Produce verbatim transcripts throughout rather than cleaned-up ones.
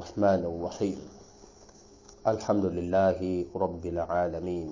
الرحمن الرحيم. الحمد لله رب العالمين،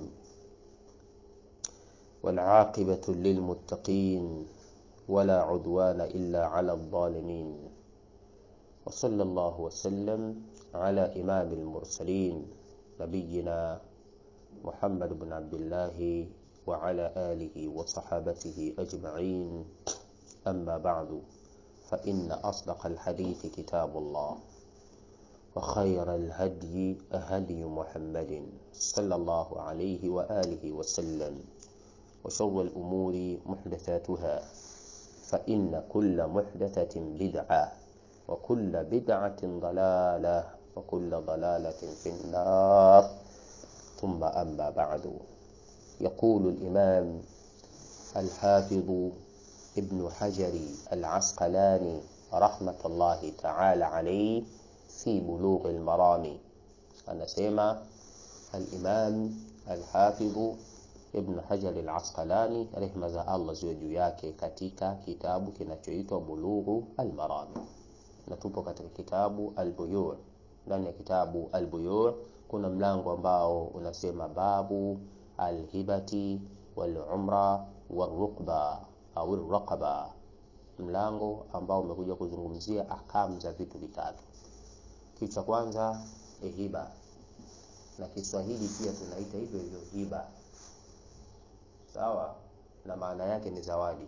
والعاقبة للمتقين، ولا عدوان إلا على الظالمين. وصلى الله وسلم على إمام المرسلين نبينا محمد بن عبد الله وعلى آله وصحابته أجمعين. أما بعد، فإن أصدق الحديث كتاب الله، وخير الهدي هدي محمد صلى الله عليه وآله وسلم، وشر الأمور محدثاتها، فإن كل محدثة بدعة، وكل بدعة ضلالة، وكل ضلالة في النار. ثم أما بعد، يقول الإمام الحافظ ابن حجر العسقلاني رحمة الله تعالى عليه في بلوغ المرام. anasema al-Imam al-Hafidh Ibn Hajar al-Asqalani rehma za Allah ziwe juu yake katika kitabu kinachoitwa Bulughu al-Maram, na tupo katika kitabu al-Buyu'. Ndani ya kitabu al-Buyu' kuna mlango ambao unasema babu al-hibati wal-umra wal-ruqba au al-raqaba, mlango ambao umekuja kuzungumzia ahkamu za vitu vitatu. Kitu cha kwanza hiba, na Kiswahili pia tunaita hivyo hivyo hiba, sawa, na maana yake ni zawadi.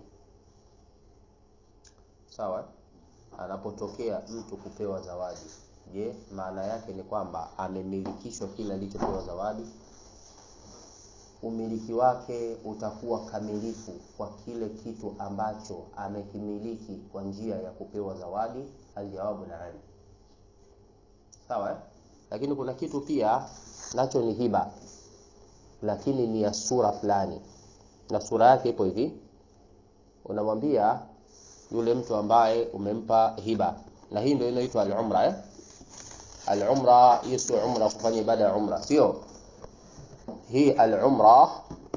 Sawa, anapotokea mtu kupewa zawadi, je, maana yake ni kwamba amemilikishwa kile alichopewa zawadi? Umiliki wake utakuwa kamilifu kwa kile kitu ambacho amekimiliki kwa njia ya kupewa zawadi? Aljawabu naam. Sawa eh? Lakini kuna kitu pia nacho ni hiba, lakini ni ya sura fulani, na sura yake ipo hivi. Unamwambia yule mtu ambaye umempa hiba, na hii ndio inaitwa al-umra eh? Al-umra yesu umra, kufanya ibada ya umra, sio hii. Al-umra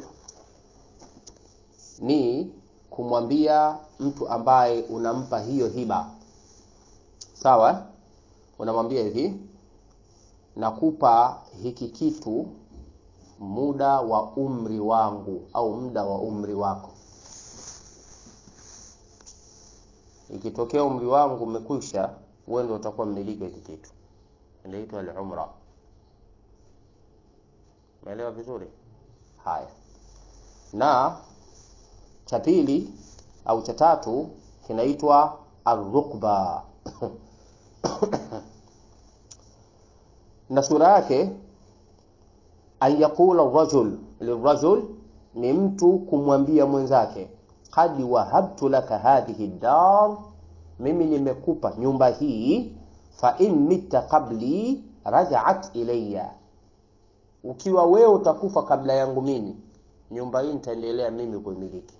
ni kumwambia mtu ambaye unampa hiyo hiba, sawa, unamwambia hivi, nakupa hiki kitu muda wa umri wangu au muda wa umri wako. Ikitokea umri wangu umekwisha, wewe ndio utakuwa mmiliki hiki kitu. Inaitwa al-umra. Umeelewa vizuri? Haya. Na cha pili au cha tatu kinaitwa ar-ruqba. Na sura yake an yaqula ar-rajul lirajul, ni mtu kumwambia mwenzake, qad wahabtu laka hadhihi ad-dar, mimi nimekupa nyumba hii, fa in mitta qabli raja'at ilayya, ukiwa wewe utakufa kabla yangu mimi, nyumba hii nitaendelea mimi kuimiliki.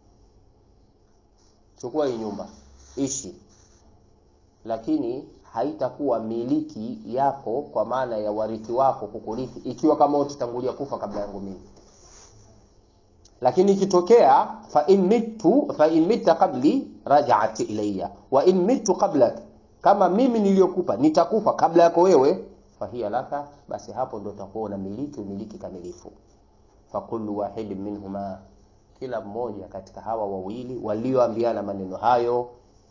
Chukua hii nyumba, ishi, lakini haitakuwa miliki yako kwa maana ya warithi wako kukurithi ikiwa kama utatangulia kufa kabla yangu mimi. Lakini ikitokea fa in mitu fa in mitta qabli raja'at ilayya wa in mitu qablak, kama mimi niliyokupa nitakufa kabla yako wewe, fa hiya laka, basi hapo ndio utakuwa na miliki umiliki kamilifu. Fa kullu wahid minhuma, kila mmoja katika hawa wawili walioambiana maneno hayo,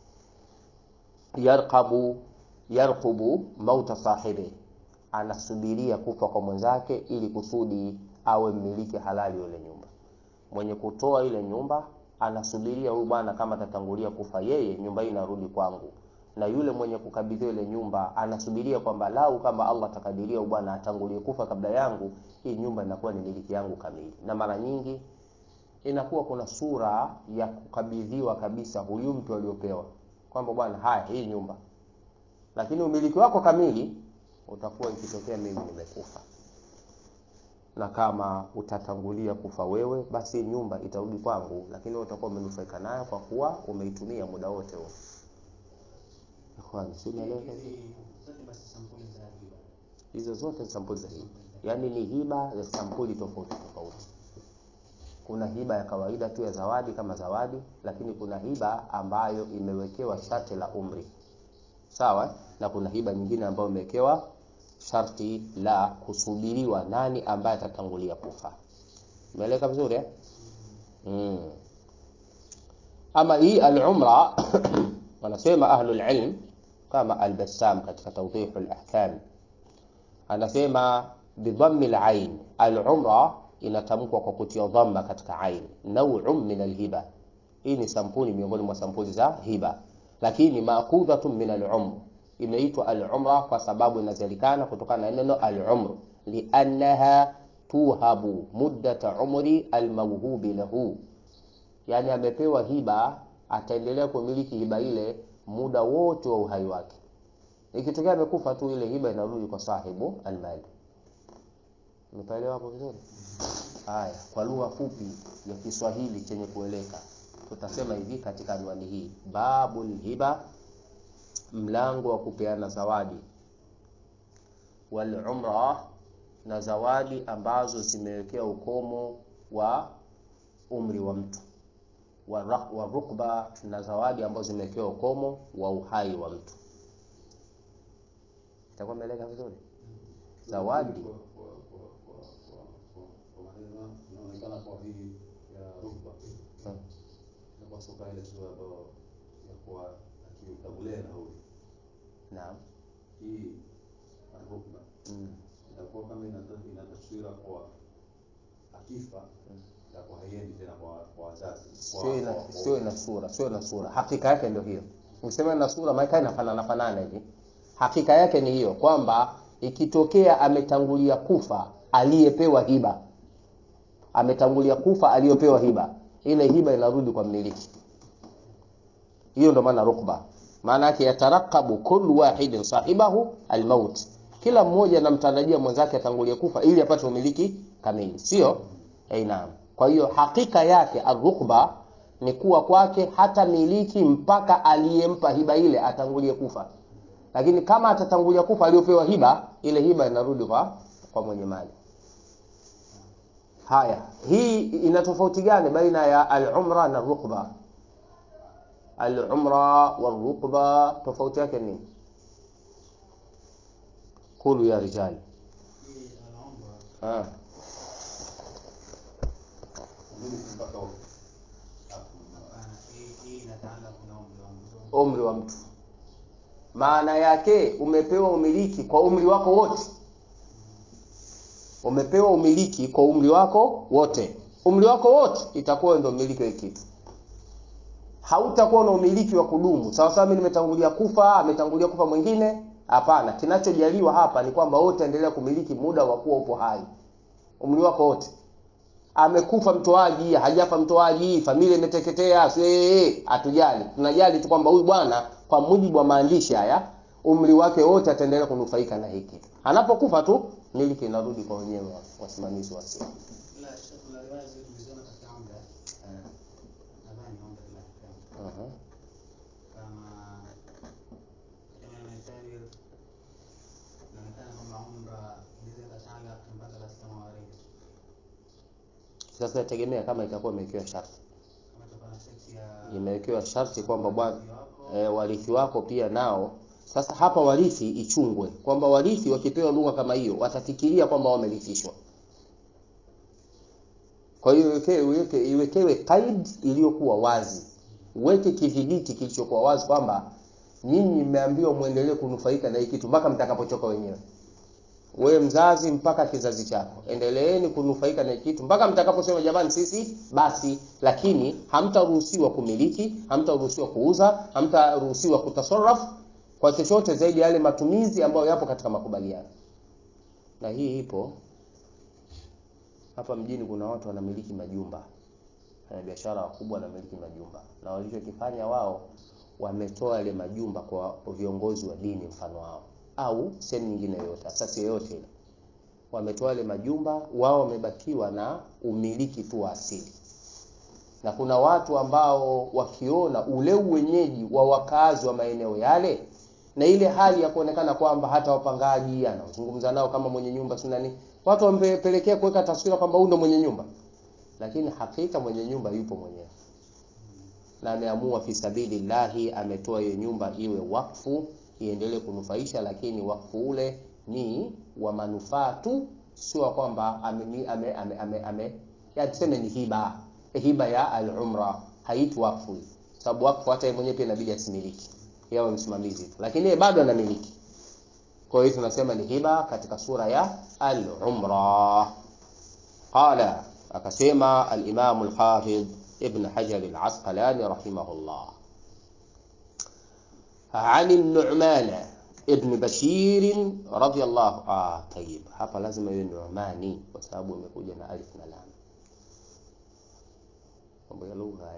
yarqabu yarqubu mauta sahibi, anasubiria kufa kwa mwenzake ili kusudi awe mmiliki halali yule nyumba. Mwenye kutoa ile nyumba anasubiria huyu bwana kama atatangulia kufa yeye, nyumba hii inarudi kwangu, na yule mwenye kukabidhi ile nyumba anasubiria kwamba lau kama Allah takadiria huyu bwana atangulie kufa kabla yangu, hii nyumba inakuwa ni miliki yangu kamili. Na mara nyingi inakuwa kuna sura ya kukabidhiwa kabisa huyu mtu aliyopewa kwamba bwana, haya hii nyumba, lakini umiliki wako kamili utakuwa ikitokea mimi nimekufa, na kama utatangulia kufa wewe, basi nyumba itarudi kwangu, lakini wewe utakuwa umenufaika nayo kwa kuwa umeitumia muda wote huo. Ikhwan, simeeleza hizo zote sampuli za hiba, yani ni hiba za sampuli tofauti tofauti. Kuna hiba ya kawaida tu ya zawadi kama zawadi, lakini kuna hiba ambayo imewekewa sharti la umri. sawa, na kuna hiba nyingine ambayo imewekewa sharti la kusubiriwa nani ambaye atatangulia kufa. Umeeleka vizuri eh? Mm. Ama hii al-umra wanasema ahlul ilm kama al-Bassam katika tawdih al-ahkam anasema bidhammi al-ain, al-umra inatamkwa kwa kutia dhamma katika ain, naw'un min al-hiba. Hii ni sampuli miongoni mwa sampuli za hiba, lakini ma'khudhatun min al-umr. Imeitwa al-umra kwa sababu inazalikana kutokana na neno al-umr, li'annaha tuhabu muddata umri al-mawhubi lahu. Yani amepewa hiba, ataendelea kumiliki hiba ile muda wote wa uhai wake. Ikitokea amekufa tu, ile hiba inarudi kwa sahibu al-mali. Umeelewa hapo vizuri? Haya, kwa lugha fupi ya Kiswahili chenye kueleka, tutasema hivi katika anwani hii: babul hiba, mlango wa kupeana zawadi, wal umra, na zawadi ambazo zimewekea ukomo wa umri wa mtu, wa rukba, na zawadi ambazo zimewekea ukomo wa uhai wa mtu. Itakuwa imeeleka vizuri? Zawadi inaonekana kwa hii ya rukba na kwa soka ile sura ambayo ya kwa akiutabulea na huyu. Naam. Hii rukba mm. itakuwa kama ina taswira kwa akifa na kwa hayendi tena kwa kwa wazazi. Sio ina sio ina sura, sio ina sura. Hakika yake ndio hiyo. Ukisema ina sura maana inafanana fanana hivi. Hakika yake ni hiyo kwamba ikitokea ametangulia kufa aliyepewa hiba, ametangulia kufa aliyopewa hiba, ile hiba inarudi kwa mmiliki. Hiyo ndio maana rukba. Maana yake yatarakabu kullu wahidin sahibahu almaut, kila mmoja anamtarajia mwenzake atangulie kufa ili apate umiliki kamili, sio? Eh, naam. Kwa hiyo hakika yake arukba ni kuwa kwake hata miliki mpaka aliyempa hiba ile atangulie kufa. Lakini kama atatangulia kufa aliyopewa hiba, ile hiba inarudi kwa kwa mwenye mali. Haya, hii ina tofauti gani baina ya al-umra na rukba? Al-umra wa rukba tofauti yake ni kulu ya rijali. Ah. Umri wa mtu. Maana yake umepewa umiliki kwa umri wako wote. Umepewa umiliki kwa umri wako wote. Umri wako wote itakuwa ndio umiliki wa kitu. Hautakuwa na umiliki wa kudumu. Sawa sawa, mimi nimetangulia kufa, ametangulia kufa mwingine. Hapana, kinachojaliwa hapa ni kwamba wote endelea kumiliki muda wa kuwa upo hai. Umri wako wote. Amekufa mtoaji, hajafa mtoaji, familia imeteketea, sio, hatujali. Tunajali tu kwamba huyu bwana kwa mujibu wa maandishi haya umri wake wote ataendelea kunufaika na hiki. Anapokufa tu miliki inarudi kwa wenyewe wasimamizi wa sio. La shakla riwaya zilizoona katika anga. Eh. Nadhani anga la kama. Aha. Kama kama mstari na nataka kwamba umra ndizo kasanga mpaka katika mawaridi. Sasa tegemea kama itakuwa imewekewa sharti. Kama tupana seksi ya Imewekewa sharti kwamba bwana e, warithi wako pia nao. Sasa hapa warithi ichungwe kwamba warithi wakipewa lugha kama hiyo watafikiria kwamba wamerithishwa. Kwa hiyo iwekewe iweke, iwekewe qaid iliyokuwa wazi. Uweke kidhibiti kilichokuwa wazi kwamba nyinyi mmeambiwa muendelee kunufaika na hiki kitu mpaka mtakapochoka wenyewe. Wewe mzazi mpaka kizazi chako endeleeni kunufaika na hiki kitu mpaka mtakaposema jamani sisi basi, lakini hamtaruhusiwa kumiliki, hamtaruhusiwa kuuza, hamtaruhusiwa kutasarraf kwa chochote zaidi yale matumizi ambayo yapo katika makubaliano. Na hii ipo hapa mjini, kuna watu wanamiliki majumba. Wana biashara wakubwa wanamiliki majumba. Na walichokifanya wao wametoa ile majumba kwa viongozi wa dini mfano wao au sehemu nyingine yote, asasi yote ile. Wametoa ile majumba, wao wamebakiwa na umiliki tu wa asili. Na kuna watu ambao wakiona ule uwenyeji wa wakazi wa maeneo yale na ile hali ya kuonekana kwamba hata wapangaji anazungumza nao kama mwenye nyumba si nani, watu wamepelekea kuweka taswira kwamba huyo ndo mwenye nyumba, lakini hakika mwenye nyumba yupo mwenyewe na ameamua fi sabilillahi, ametoa hiyo nyumba iwe wakfu iendelee kunufaisha, lakini wakfu ule ni wa manufaa tu, sio kwamba ame ame ame, ame, ame ya tuseme ni hiba. Hiba ya al-umra haitu wakfu, sababu wakfu hata yeye mwenyewe pia inabidi asimiliki, yeye msimamizi tu, lakini yeye bado anamiliki. Kwa hiyo tunasema ni hiba katika sura ya al-umra. Qala, akasema al-Imam al-Hafidh Ibn Hajar al-Asqalani rahimahullah, عن النعمان ابن بشير رضي الله اه طيب hapa lazima iwe Nu'mani kwa sababu imekuja na alif na lam. Mambo ya lugha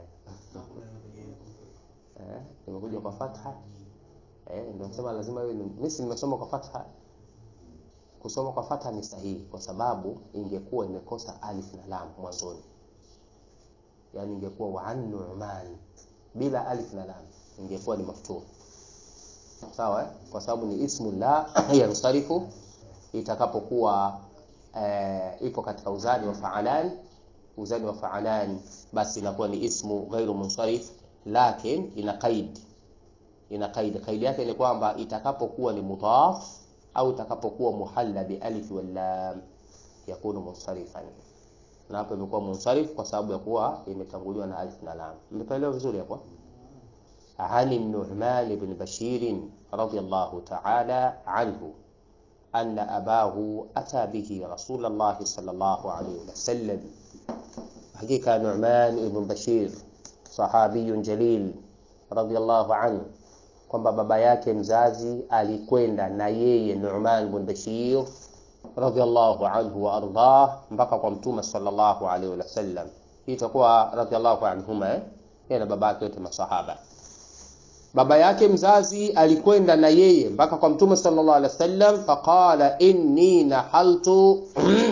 eh imekuja kwa fatha eh ndio nasema lazima iwe. Mimi nimesoma kwa fatha. Kusoma kwa fatha ni sahihi kwa sababu ingekuwa imekosa alif na lam mwanzoni, yani ingekuwa wa an Nu'man bila alif na lam ingekuwa ni maftuh. Sawa eh? Kwa sababu ni ismu la yansarifu itakapokuwa eh, ipo katika uzani wa fa'alan. Uzani wa fa'alan basi inakuwa ni ismu ghairu munsarif, lakini ina qaid. Ina qaid. Qaid yake ni kwamba itakapokuwa ni mudhaf au itakapokuwa muhalla bi alif wal lam yakunu munsarifan. Na hapo imekuwa munsarif kwa sababu ya kuwa imetanguliwa na alif na lam. Mmeelewa vizuri hapo? عن النعمان بن بشير رضي الله تعالى عنه أن أباه أتى به رسول الله صلى الله عليه وسلم. حقيقة نعمان بن بشير صحابي جليل رضي الله عنه, kwamba baba yake mzazi alikwenda na yeye Nu'man bin Bashir radhiyallahu anhu wa ardhah mpaka kwa Mtume sallallahu alayhi wasallam. Hii itakuwa radhiyallahu anhuma eh, na baba yake wote masahaba. Baba yake mzazi alikwenda na yeye mpaka kwa Mtume sallallahu alaihi wasallam, faqala inni nahaltu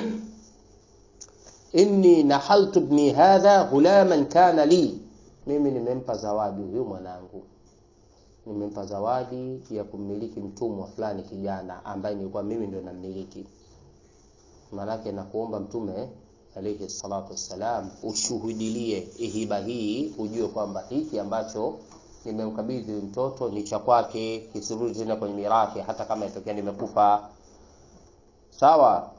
inni nahaltu ibni hadha ghulaman kana li, mimi nimempa zawadi huyu mwanangu, nimempa zawadi ya kumiliki mtumwa fulani kijana ambaye nilikuwa mimi ndio namiliki. Maana na kuomba Mtume alayhi salatu wassalam ushuhudilie hiba hii, ujue kwamba hiki ambacho nimemkabidhi mtoto ni cha kwake, kisirudi tena kwenye mirathi hata kama itokea nimekufa. Sawa.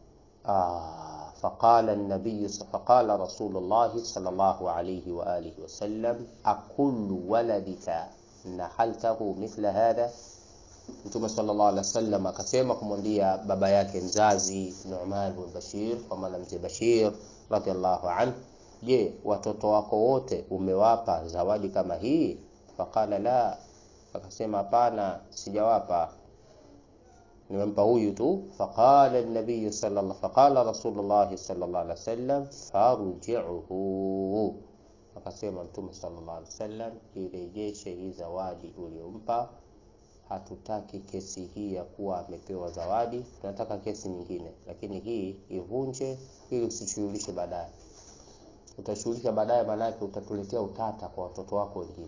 ah faqala an-nabiy faqala rasulullah sallallahu alayhi wa alihi wasallam aqulu waladika nahaltahu mithla hadha. Mtume sallallahu alayhi wasallam akasema kumwambia baba yake mzazi Nu'man bin Bashir, kwa maana mzee Bashir radhiallahu anhu, je, watoto wako wote umewapa zawadi kama hii? Faqala la, akasema hapana, sijawapa, nimempa huyu tu. Faqala an-nabiy sallallahu faqala rasulullah sallallahu alaihi wasallam farji'uhu, akasema Mtume sallallahu alaihi wasallam irejeshe hii zawadi uliyompa. Hatutaki kesi hii ya kuwa amepewa zawadi, tunataka kesi nyingine, lakini hii ivunje ili usishughulishe baadaye. Utashughulisha baadaye, maana yake utatuletea utata kwa watoto wako wengine,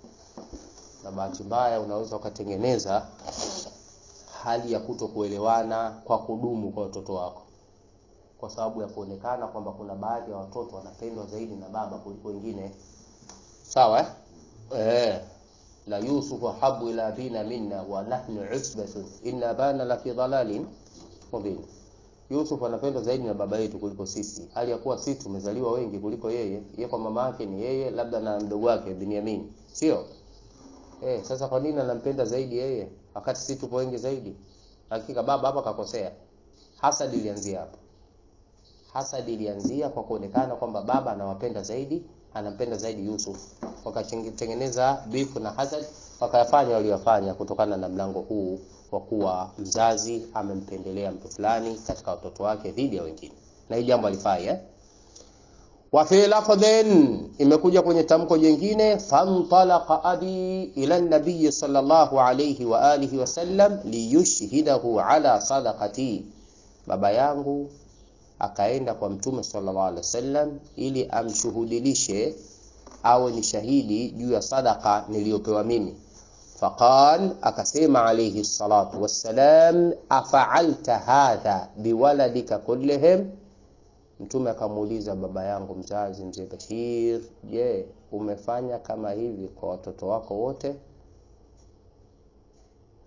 na bahati mbaya unaweza ukatengeneza hali ya kutokuelewana kwa kudumu kwa watoto wako, kwa sababu ya kuonekana kwamba kuna baadhi ya watoto wanapendwa zaidi na baba kuliko wengine. Sawa eh? Eh, la Yusufu habu ila abina minna wa nahnu usbatun inna bana la fi dhalalin mubin. Yusuf anapendwa zaidi na baba yetu kuliko sisi, hali ya kuwa sisi tumezaliwa wengi kuliko yeye. Yeye kwa mama yake ni yeye labda na mdogo wake Binyamin, sio? Eh, sasa kwa nini anampenda zaidi yeye wakati sisi tupo wengi zaidi? Hakika baba hapa kakosea. Hasad ilianzia hapa. Hasad ilianzia kwa kuonekana kwamba baba anawapenda zaidi, anampenda zaidi Yusuf. Wakatengeneza bifu na hasad, wakayafanya waliyofanya kutokana na mlango huu kwa kuwa mzazi amempendelea mtu fulani katika watoto wake dhidi ya wengine. Na hii jambo alifai eh? Wa fi lafdhin, imekuja kwenye tamko jingine, fantalaqa abi ila an-nabiy sallallahu alayhi wa alihi wasallam liyushhidahu ala sadaqati, baba yangu akaenda kwa Mtume sallallahu alayhi wasallam ili amshuhudilishe awe ni shahidi juu ya sadaqa niliyopewa mimi. Faqal, akasema alayhi salatu wassalam, afa'alta hadha biwaladika kullihim? Mtume akamuuliza baba yangu mzazi mzee Bashir, je, umefanya kama hivi kwa watoto wako wote?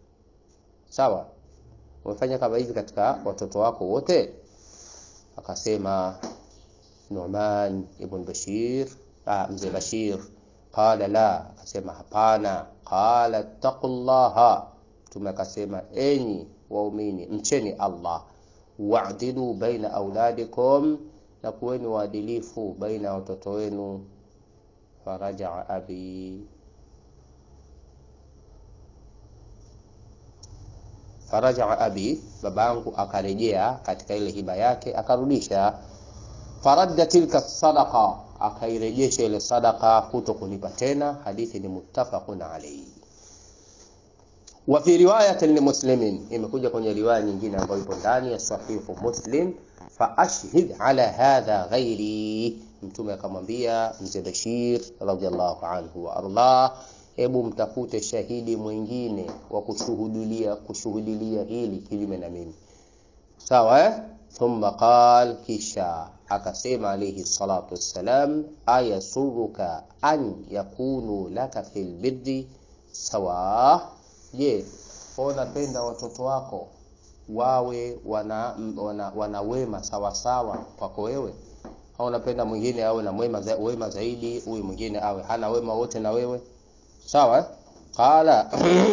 Sawa? Umefanya kama hivi katika watoto wako wote? Akasema Nu'man ibn Bashir, ah, mzee Bashir, qala la, akasema hapana. Qala taqullaha, Mtume akasema enyi waumini mcheni Allah, wa'dilu baina auladikum, na kuweni waadilifu baina ya watoto wenu. Faraja abi Faraja abi, babangu akarejea katika ile hiba yake, akarudisha. Faradda tilka sadaqa, akairejesha ile sadaqa kuto kulipa tena. Hadithi ni muttafaqun alayhi. Wa fi riwayatin li Muslimin, imekuja kwenye riwaya nyingine ambayo ipo ndani ya sahihu Muslim, fa ashhid ala hadha ghairi, Mtume akamwambia mzee Bashir radhiallahu anhu wa arda, hebu mtafute shahidi mwingine wa kushuhudia kushuhudia hili kinyume na mimi. Sawa eh? Thumma qal, kisha akasema alayhi salatu wassalam, ayasuruka an yakunu laka fil birri sawa, je, unapenda watoto wako wawe wana wana, wana wema sawa sawa kwako wewe, au unapenda mwingine awe na wema za, wema zaidi, huyu mwingine awe hana wema wote na wewe? Sawa? Qala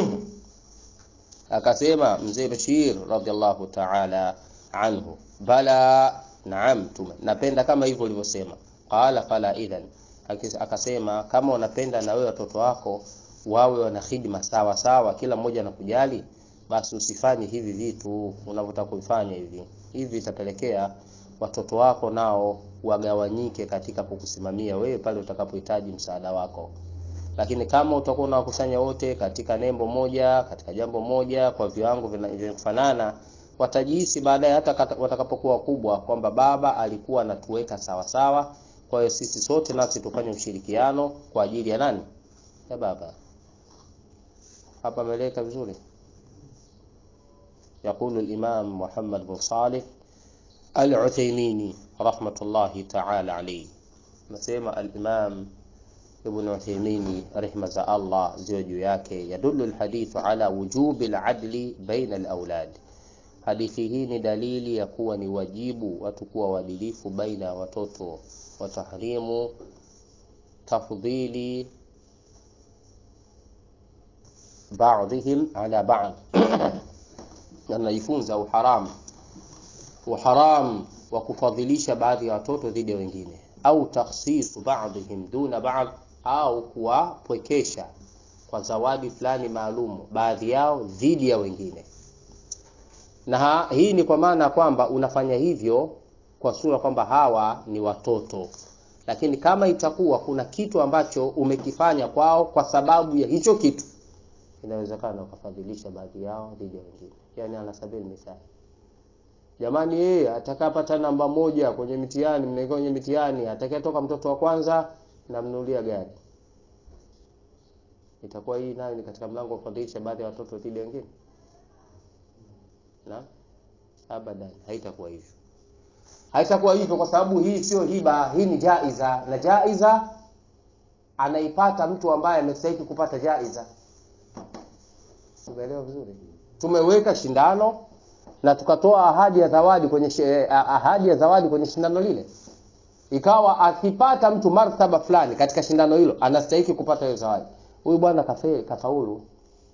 akasema mzee Bashir radhiallahu ta'ala anhu, bala, naam, tume napenda kama hivyo ulivyosema. Qala fala idhan, akasema kama unapenda na wewe watoto wako wawe wana khidma sawa sawa, kila mmoja anakujali, basi usifanye hivi vitu unavyotaka kufanya hivi. Hivi itapelekea watoto wako nao wagawanyike katika kukusimamia wewe pale utakapohitaji msaada wako. Lakini kama utakuwa unawakusanya wote katika nembo moja, katika jambo moja, kwa viwango vinavyofanana, watajihisi baadaye hata watakapokuwa kubwa kwamba baba alikuwa anatuweka sawa sawa, kwa hiyo sisi sote nasi tufanye ushirikiano kwa ajili ya nani? Ya baba. Hapa meleka vizuri. يقول الإمام محمد بن صالح العثيميني رحمة الله تعالى عليه, مسمى الإمام ابن عثيمين رحمة الله زوجه yake, يدل الحديث على وجوب العدل بين الأولاد. Hadithi hii ni dalili ya kuwa ni wajibu watu kuwa waadilifu baina ya watoto, wa tahrimu tafdhili ba'dihim ala ba'd. Anajifunza uharam uharam wa kufadhilisha baadhi ya watoto dhidi ya wengine, au takhsisu ba'dihim duna ba'd, au kuwapwekesha kwa zawadi fulani maalum baadhi yao dhidi ya wengine. Na ha, hii ni kwa maana kwamba unafanya hivyo kwa sura kwamba hawa ni watoto, lakini kama itakuwa kuna kitu ambacho umekifanya kwao kwa sababu ya hicho kitu, inawezekana ukafadhilisha baadhi yao dhidi ya wengine. Yani anasabili mithali, jamani yeye atakapata namba moja kwenye mitihani, mnaika kwenye mitihani, atakayetoka mtoto wa kwanza na mnulia gari. Itakuwa hii nayo ni katika mlango wa kufadhilisha baadhi ya watoto dhidi ya wengine? Na abadan, haitakuwa hivyo. Haitakuwa hivyo kwa sababu hii sio hiba, hii ni jaiza, na jaiza anaipata mtu ambaye amestahili kupata jaiza. Umeelewa vizuri? Tumeweka shindano na tukatoa ahadi ya zawadi kwenye ahadi ya zawadi kwenye shindano lile. Ikawa akipata mtu martaba fulani katika shindano hilo anastahili kupata hiyo zawadi. Huyu bwana kafe kafaulu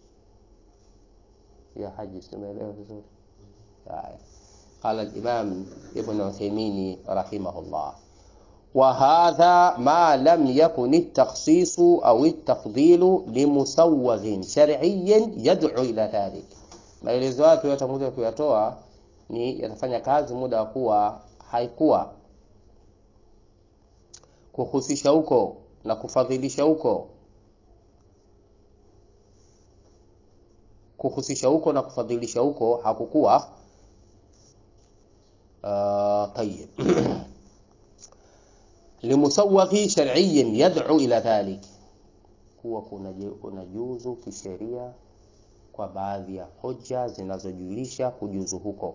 ya haji. Umeelewa vizuri? Haya. Qala al-Imam Ibn Uthaymeen rahimahullah, wa hadha ma lam yakun at-takhsis aw at-tafdhil limusawwaghin shar'iyyan yad'u ila dhalik. Maelezo yake yatamuja kuyatoa ni yatafanya kazi muda wa kuwa haikuwa kuhusisha huko na kufadhilisha huko kuhusisha huko na kufadhilisha huko hakukuwa uh, tayyib limusawwaghi shar'iyyan yad'u ila dhalik, kuwa kuna kuna juzu kisheria kwa baadhi ya hoja zinazojulisha kujuzu huko.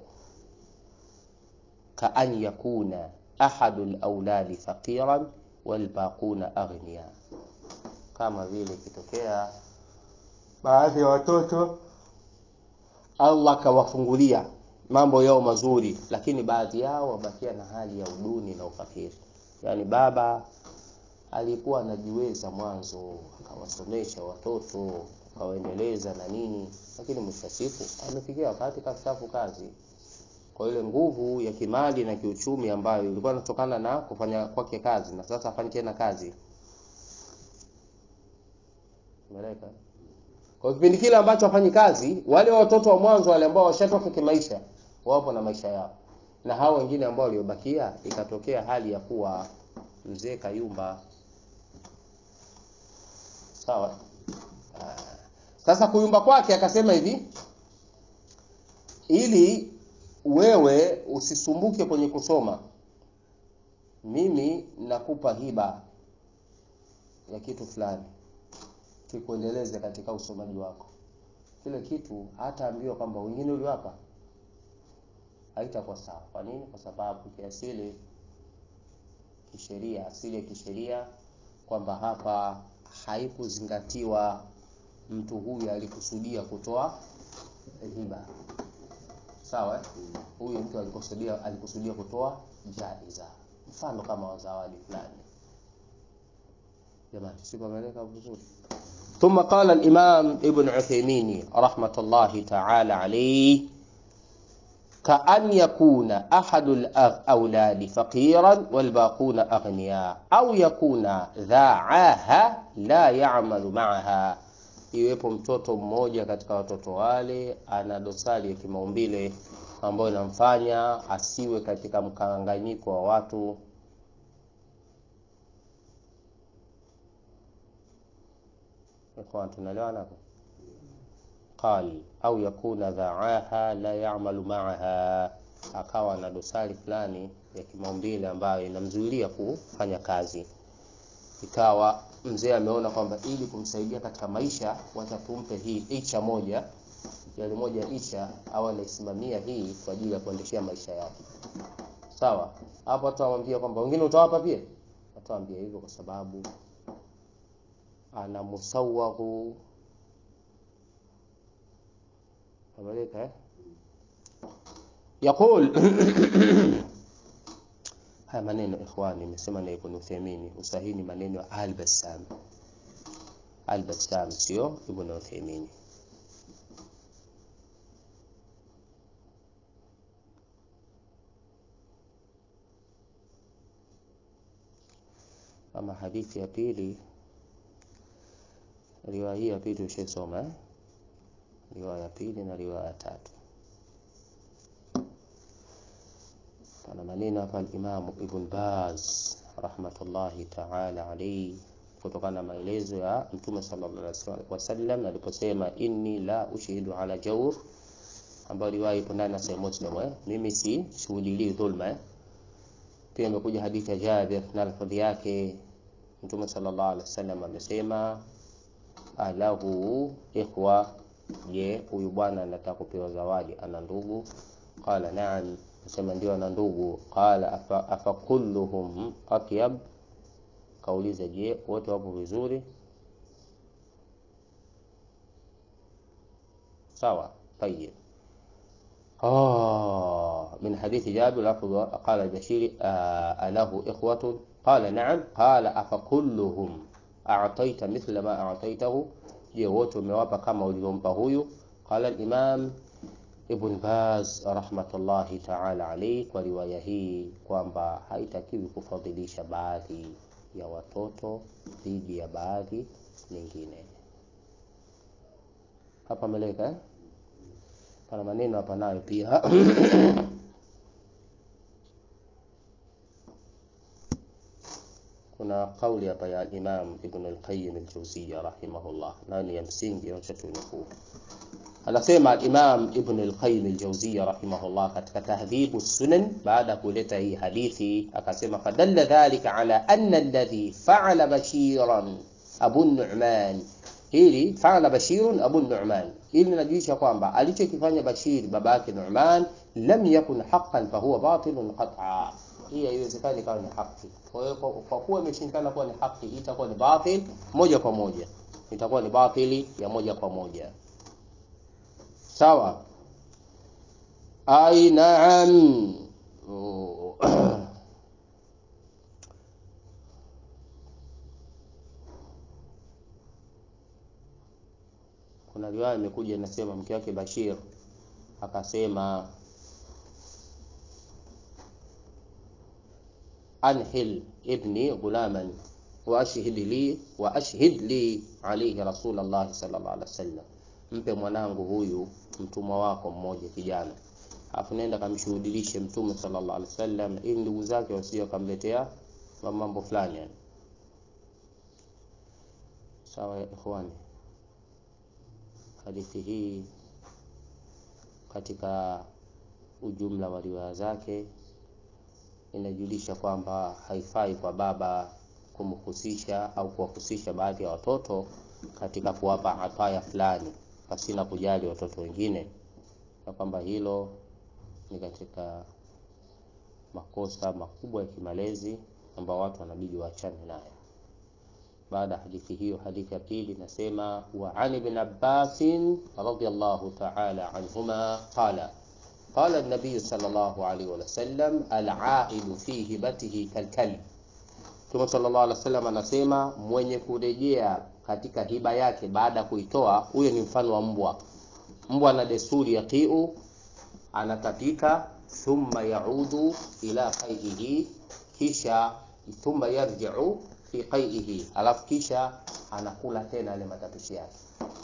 Ka an yakuna ahadul auladi faqiran wal baquna aghniya, kama vile kitokea baadhi ya watoto Allah kawafungulia mambo yao mazuri, lakini baadhi yao wabakia na hali ya uduni na ufakiri. Yani baba alikuwa anajiweza mwanzo, akawasomesha watoto, akawaendeleza na nini, lakini mwisho siku amefikia wakati kastaafu kazi. Kwa ile nguvu ya kimali na kiuchumi ambayo ilikuwa inatokana na kufanya kwake kazi, na sasa afanye tena kazi. Umeeleka? Kwa kipindi kile ambacho afanyi kazi, wale watoto wa mwanzo wale ambao washatoka kimaisha, wapo na maisha yao. Na hao wengine ambao waliobakia, ikatokea hali ya kuwa mzee kayumba. Sawa? Sasa kuyumba kwake akasema hivi, ili wewe usisumbuke kwenye kusoma, mimi nakupa hiba ya kitu fulani kikuendeleze katika usomaji wako. Kile kitu hata ambiwa kwamba wengine uliwapa, haitakuwa sawa. Kwa nini? Kwa sababu kiasili kisheria, asili ya kisheria kwamba hapa haikuzingatiwa mtu huyu alikusudia kutoa hiba. Sawa? Huyu mtu alikusudia alikusudia kutoa jaiza. Mfano kama wazawadi fulani. Jamani, sikueleweka vizuri. ثم قال الإمام ابن عثيمين رحمة الله تعالى عليه: كأن يكون أحد الأولاد فقيرا والباقون أغنياء، أو يكون ذا عاهة لا يعمل معها. Iwepo mtoto mmoja katika watoto wale ana dosari ya kimaumbile ambayo inamfanya asiwe katika mkanganyiko wa watu. Kwa tunaelewana hapo? Qal au yakuna dha'aha la ya'malu ma'aha, akawa na dosari fulani ya kimaumbile ambayo inamzuilia kufanya kazi. Ikawa mzee ameona kwamba ili kumsaidia katika maisha watatumpe hii icha moja, yale moja icha au anaisimamia hii kwa ajili ya kuendeshea maisha yake. Sawa? Hapo atawaambia kwamba wengine utawapa pia. Atawaambia hivyo kwa sababu ana musawwahu ameleka eh يقول haya maneno ikhwani nimesema na Ibn Uthaymeen, usahini maneno ya Al-Bassam. Al-Bassam sio Ibn Uthaymeen. Ama hadithi ya pili, riwaya hii ya pili tushesoma eh riwaya ya pili na riwaya ya tatu. Kana maneno hapa al-Imam Ibn Baz rahmatullahi ta'ala alayhi, kutokana na maelezo ya Mtume sallallahu alaihi wasallam aliposema inni la ushidu ala jawr, ambayo riwaya ipo ndani ya Sahih Muslim eh mimi si shuhudili dhulma eh. Pia imekuja hadithi ya Jabir na lafadhi yake, Mtume sallallahu alaihi wasallam amesema alahu ikhwa, je huyu bwana anataka kupewa zawadi, ana ndugu? Qala na'am, sema ndio ana ndugu. Qala afa, afa kulluhum atyab, kauliza je wote wapo vizuri? Sawa, طيب. آه من حديث جابر لفظ قال البشير آه أله إخوة؟ قال نعم. قال أفكلهم أعطيت مثل ما أعطيته، je wote umewapa kama ulivyompa huyu? Qala al-Imam Ibn Baz rahmatullahi ta'ala alayhi, kwa riwaya hii kwamba haitakiwi kufadhilisha baadhi ya watoto dhidi ya baadhi nyingine. Hapa meleka eh? Pana maneno hapa nayo pia kuna kauli hapa ya Imam Ibn al-Qayyim al-Jawziyya rahimahullah, nani ya msingi inachotunukuu. Anasema Imam Ibn al-Qayyim al-Jawziyya rahimahullah katika Tahdhib as-Sunan, baada kuleta hii hadithi akasema fadalla dhalika ala anna alladhi fa'ala Bashiran Abu Nu'man, hili fa'ala Bashirun Abu Nu'man, ili linajulisha kwamba alichokifanya Bashir babake Nu'man lam yakun haqqan fa huwa batilun qat'a. Hii haiwezekani kama ni haki. Kwa hiyo kwa kuwa imeshindikana kuwa ni haki, itakuwa ni batil moja kwa moja, itakuwa ni batili ya moja kwa moja. Sawa? Ai naam. Oh. Kuna riwaya imekuja inasema mke wake Bashir akasema anhil ibni ghulaman wa ashhid li wa ashhid li alayhi rasulullah sallallahu alaihi wasallam, mpe mwanangu huyu mtumwa wako mmoja kijana, afu nenda kamshuhudilishe mtume sallallahu alaihi wasallam, ili ndugu zake wasije kumletea mambo fulani yani. Sawa ya ikhwani, hadithi hii katika ujumla wa riwaya zake inajulisha kwamba haifai kwa baba kumhusisha au kuwahusisha baadhi ya watoto katika kuwapa ataya fulani pasina kujali watoto wengine, na kwamba hilo ni katika makosa makubwa ya kimalezi ambayo watu wanabidi waachane nayo. Baada hadithi hiyo, hadithi ya pili nasema wa Ali ibn Abbas radhiyallahu ta'ala anhuma qala qala an-nabiy sallallahu alayhi wa sallam al-'a'idu fi hibatihi kal-kalb. Mtume sallallahu alayhi wasallam anasema mwenye kurejea katika hiba yake baada ya kuitoa, huyo ni mfano wa mbwa. Mbwa ana desturi ya qiu, anatapika, thumma yaudu ila qaihi, kisha thumma yarji'u fi qaihi, alafu kisha anakula tena ile matapishi yake.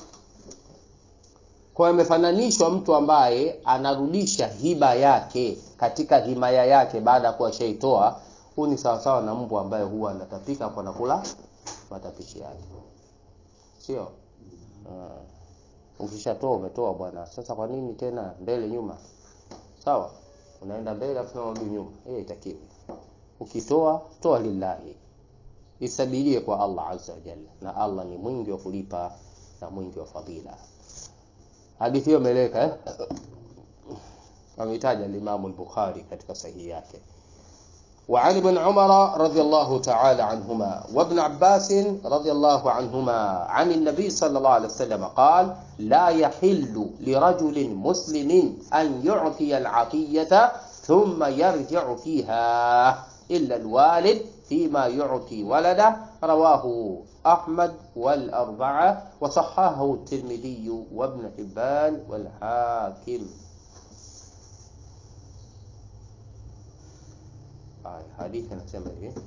Kwa amefananishwa mtu ambaye anarudisha hiba yake katika himaya yake baada ya kuwa shaitoa. Huu ni sawa sawa na mbwa ambaye huwa anatapika kwa nakula matapishi yake, sio? Uh, ukishatoa umetoa bwana, sasa kwa nini tena mbele nyuma? Sawa, unaenda mbele afu unarudi nyuma, hiyo itakiwi. Ukitoa toa lillahi, isabilie kwa Allah azza wa jalla, na Allah ni mwingi wa kulipa na mwingi wa fadhila. Hadithi hiyo imeleka eh ametaja al-Imam al-Bukhari katika sahihi yake. وعن ابن عمر رضي الله تعالى عنهما وابن عباس رضي الله عنهما عن النبي صلى الله عليه وسلم قال لا يحل لرجل مسلم أن يعطي العطية ثم يرجع فيها إلا الوالد فيما يعطي ولده. رواه أحمد والأربعة وصححه الترمذي وابن حبان والحاكم. Hadithi inasema hivi,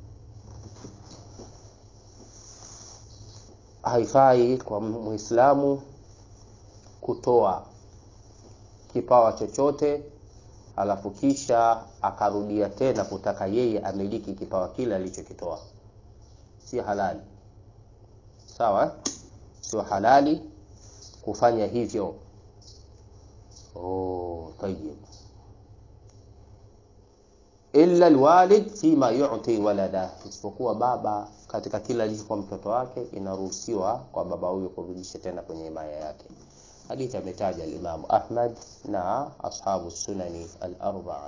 haifai kwa Muislamu kutoa kipawa chochote alafu kisha akarudia tena kutaka yeye amiliki kipawa kile alichokitoa. Si halali. Sawa? Sio halali kufanya hivyo. Oh, tayyib. Illa alwalid fima yu'ti walada, isipokuwa baba katika kila alichokuwa mtoto wake inaruhusiwa kwa baba huyo kurudisha tena kwenye himaya yake. Hadithi ametaja al-Imam Ahmad na ashabu sunani al-arba'a,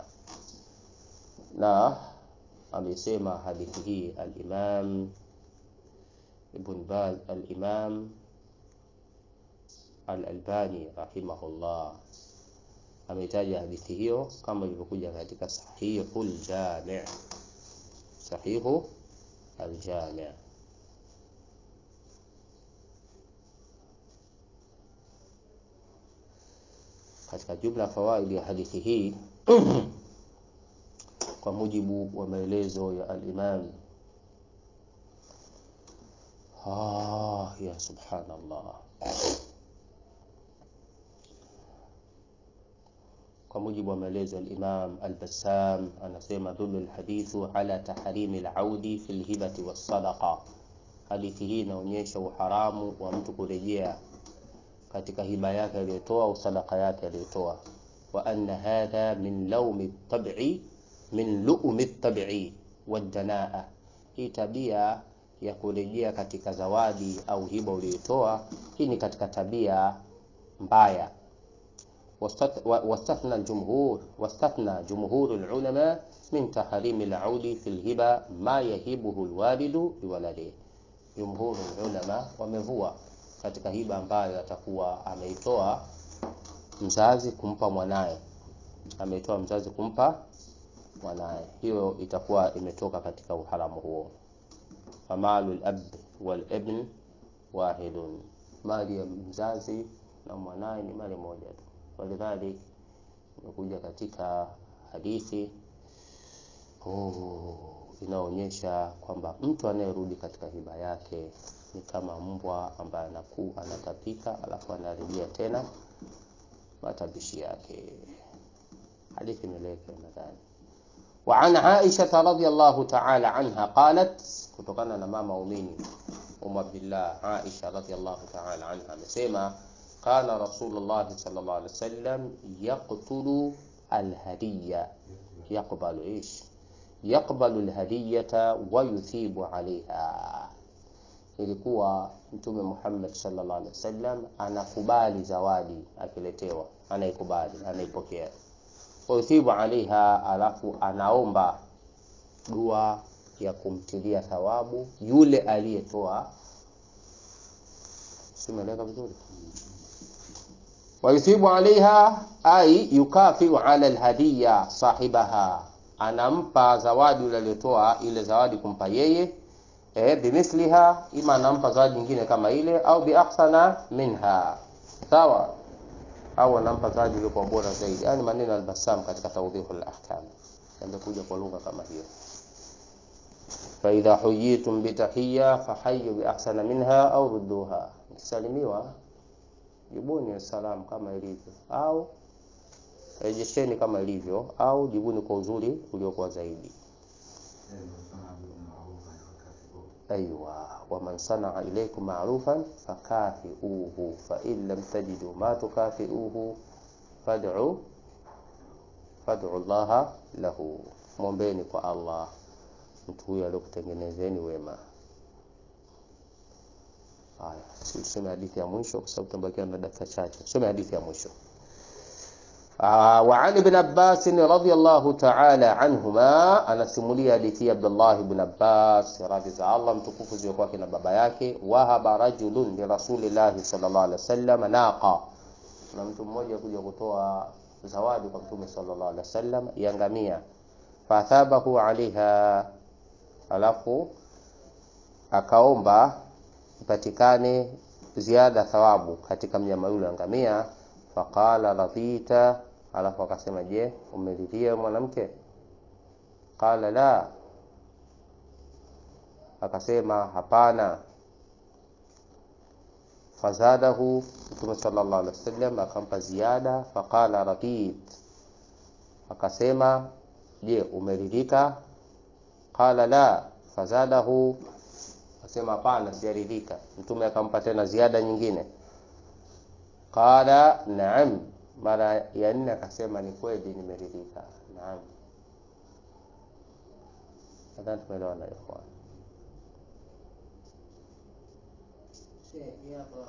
na amesema hadithi hii al-Imam Ibn Baz, al-Imam al-Albani rahimahullah ametaja hadithi hiyo kama ilivyokuja katika Sahihul Jami', Sahihu al-Jami'. Katika jumla fawaid ya hadithi hii kwa mujibu wa maelezo ya al-Imam, ah ya subhanallah, kwa mujibu wa maelezo al-Imam al-Bassam anasema dhulul alhadithu ala tahrimi al-audi fi al-hibati was-sadaqa. Hadithi hii inaonyesha uharamu wa mtu kurejea katika hiba yake aliyotoa au sadaka yake aliyotoa, wa anna hadha min lawmi at-tab'i min lu'mi at-tab'i wad-danaa. Hii tabia ya kurejea katika zawadi au hiba uliyotoa, hii ni katika tabia mbaya. واستثنى الجمهور واستثنى جمهور العلماء من تحريم العود في الهبة ما يهبه الوالد لولده. جمهور العلماء wamevua katika hiba ambayo atakuwa ameitoa mzazi kumpa mwanae, ametoa mzazi kumpa mwanae, hiyo itakuwa imetoka katika uharamu huo. Famalul ab wal ibn wahidun, mali ya mzazi na mwanae ni mali moja tu. Walidhalik imekuja katika hadithi oh, inaonyesha kwamba mtu anayerudi katika hiba yake ni kama mbwa ambaye anaku anatapika alafu anarejea tena matapishi yake. Hadithi imeleka nadhani. Wa an Aisha radhiyallahu ta'ala anha qalat, kutokana na mama umini Umm Abdullah Aisha radhiyallahu ta'ala anha amesema, kana Rasulullah sallallahu alaihi wasallam yaqtulu alhadiyya, yaqbalu ish yaqbalu alhadiyata wa yuthibu alaiha. Ilikuwa Mtume Muhammad sallallahu alaihi wasallam anakubali zawadi akiletewa, anaikubali, anaipokea, wa yuthibu alaiha, alafu anaomba dua ya kumtilia thawabu yule aliyetoa. Simeleka vizuri? Wa yuthibu alaiha ay yukafiu ala alhadiyya sahibaha, anampa zawadi yule aliyotoa ile zawadi kumpa yeye, eh bimithliha, ima anampa zawadi nyingine kama ile, au bi ahsana minha, sawa, au anampa zawadi ile kwa bora zaidi. Yani maneno al-Bassam katika tawdihul ahkam yamekuja kwa lugha kama hiyo. Fa idha huyitum bi tahiyya fahayyu bi ahsana minha au rudduha, mkisalimiwa jibuni salam kama ilivyo, au rejesheni kama ilivyo, au jibuni kwa uzuri uliokuwa zaidi. Aywa, wa man sanaa ilaykum ma'rufan fakafi'uhu fa in lam tajidu ma tukafi'uhu fad'u fad'u Allah lahu, muombeni kwa Allah mtu huyo aliyokutengenezeni wema. Haya, tusome hadithi ya mwisho kwa sababu tumebakia na dakika chache. Tusome hadithi ya mwisho. Wa Ali ibn Abbas radhiyallahu ta'ala anhuma, anasimulia hadithi ya Abdullah ibn Abbas radhi za Allah mtukufu ziwe kwake na baba yake, wahaba rajulun li Rasulillah sallallahu alaihi wasallam naqa, na mtu mmoja kuja kutoa zawadi kwa Mtume sallallahu alaihi wasallam ya ngamia, fathabahu alaiha, alafu akaomba ipatikane ziada thawabu katika mnyama yule ngamia. Faqala radita, alafu akasema, je, umeridhia mwanamke? Qala la, akasema hapana. Fazadahu, Mtume sallallahu alaihi wasallam akampa ziada. Faqala radit, akasema, je, umeridhika? Qala la. Fazadahu, akasema hapana, sijaridhika. Mtume akampa tena ziada nyingine. Qala na'am, mara ya nne akasema ni kweli nimeridhika. Naam. Nadhani tumeelewana ikhwan. Sheikh hapa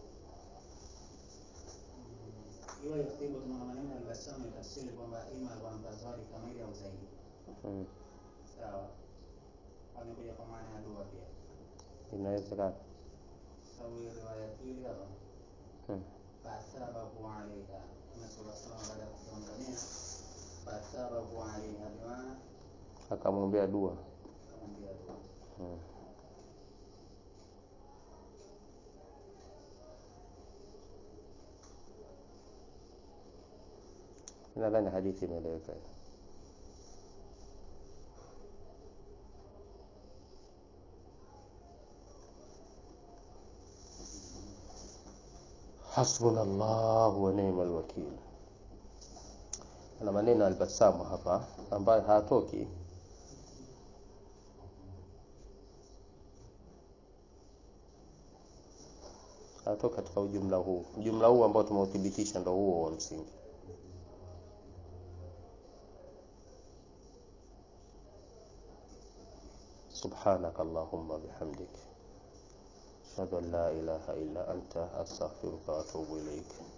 hiyo yatibu tuna maneno al-Bassam tafsiri kwamba ima kwamba zawadi kama ile au zaidi. Mm. Sawa. Anakuja kwa maana ya dua pia. Inawezekana. Sawa, riwaya hii hapa. Mm. Fathabahu alaiha, Rasulullah sallallahu alaihi wasallam akamwambia fathabahu alaiha, bwana akamwombea dua. akamwambia dua. Mm. Nadhani hadithi imeeleweka. Hasbunallahu wa ni'mal wakeel. Ana maneno al-Bassam hapa ambayo hatoki. Hatoka katika ujumla huu. Ujumla huu ambao tumeuthibitisha ndio huo wa msingi. Subhanaka Allahumma bihamdik, ashhadu an la ilaha illa anta, astaghfiruka wa atubu ilayk.